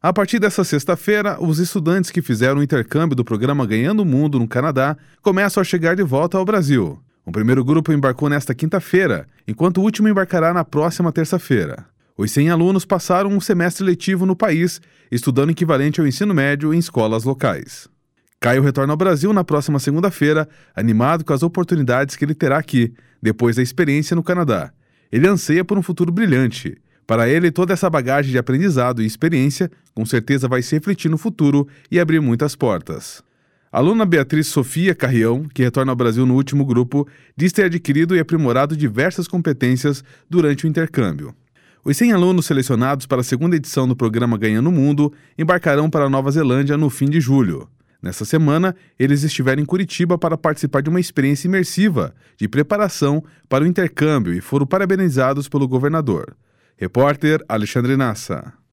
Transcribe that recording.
A partir dessa sexta-feira, os estudantes que fizeram o intercâmbio do programa Ganhando o Mundo no Canadá começam a chegar de volta ao Brasil. O primeiro grupo embarcou nesta quinta-feira, enquanto o último embarcará na próxima terça-feira. Os 100 alunos passaram um semestre letivo no país, estudando equivalente ao ensino médio em escolas locais. Caio retorna ao Brasil na próxima segunda-feira, animado com as oportunidades que ele terá aqui, depois da experiência no Canadá. Ele anseia por um futuro brilhante. Para ele, toda essa bagagem de aprendizado e experiência com certeza vai se refletir no futuro e abrir muitas portas. A aluna Beatriz Sofia Carrião, que retorna ao Brasil no último grupo, diz ter adquirido e aprimorado diversas competências durante o intercâmbio. Os 100 alunos selecionados para a segunda edição do programa Ganhando o Mundo embarcarão para a Nova Zelândia no fim de julho. Nessa semana, eles estiveram em Curitiba para participar de uma experiência imersiva de preparação para o intercâmbio e foram parabenizados pelo governador. Repórter Alexandre Nassa.